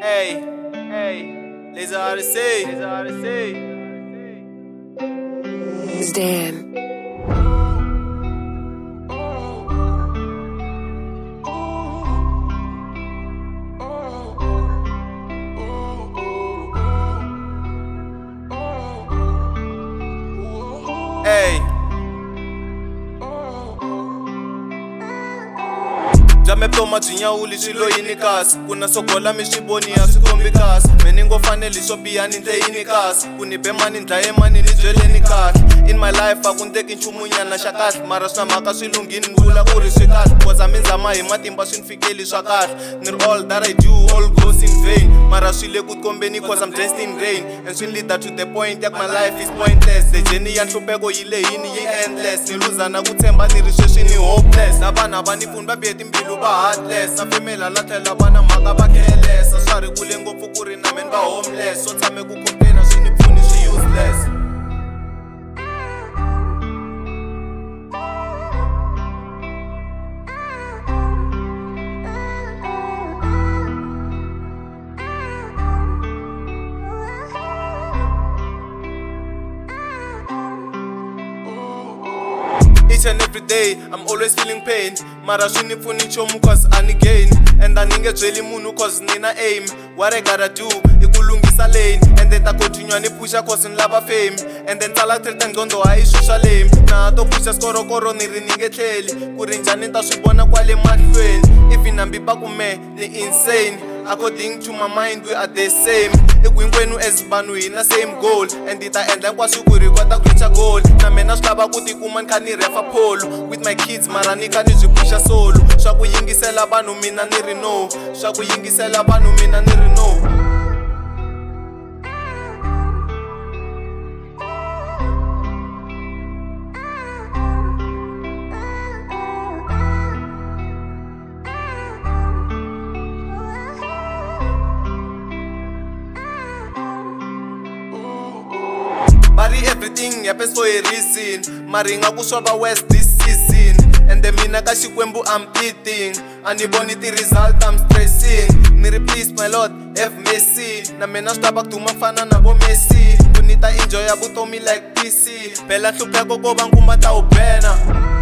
Hey, hey, Laser RSA. It's Dan. Hey. Jame poma jinyawuli swilo yini kasi kuna sogola mi swi voni a swi kombi kasi me ni ngo fanele swo biha ni ndle yini kasi ku ni be mani ndlaye mani ni byeleni kahle in my life a ku ndleki nchumunyana xa kahle mara swi na mhaka swi lunghini ni vula ku ri swi kahle cause a mi ndzama hi matimba swi ni fikeli swa kahle ni ri all that I do all goes in vain mara swi le ku kombeni cause I'm dressed in rain and swi lead to the point that my life is pointless the journey ya nhlupheko yi lehini yi endless ni luza na ku tshemba ni ri sweswi ni hopeless na vana va ni pfuni va bihe timbilu va heartless na femela la tlhela vana mhaka va careless a swa ri kule ngopfu ku ri na men va homeless swo tshame ku complaina swi ni pfuni swi useless. Each and every day, I'm always feeling pain mara swi ni pfuni nchumu cause a ni gain and a ni nge byeli munhu cause ni na aim what I gotta do I ku lunghisa lane and then ta continue ni pusha cause ni lava fame and then tsala treta nqondo hayi swi swa lame na to pusha skorokoro ni ri ni nge tlheli ku ri njhani ni ta swi vona kwale mahlweni if nambi ba ku me ni insane according to my mind we are the same eku hinkwenu as vanhu hi na same goal and ta endla hinkwaswo ku ri kota ku reach goal na mina swi lava ku tikuma ni kha ni refa polo with my kids mara ni kha ni byi pusha solo swa ku yingisela vanhu mina ni ri no swa ku yingisela vanhu mina ni ri no. Bari everything happens for a reason maringa ku swava west this season and the mina ka xikwembu I'm eating ani voni ti result I'm stressing ni ri please my lord have mercy na mina swi tava ku duma fana na vo Messi ku ni ta enjoy vutomi like PC phela nhlupheko ko va nkuma ta u bena.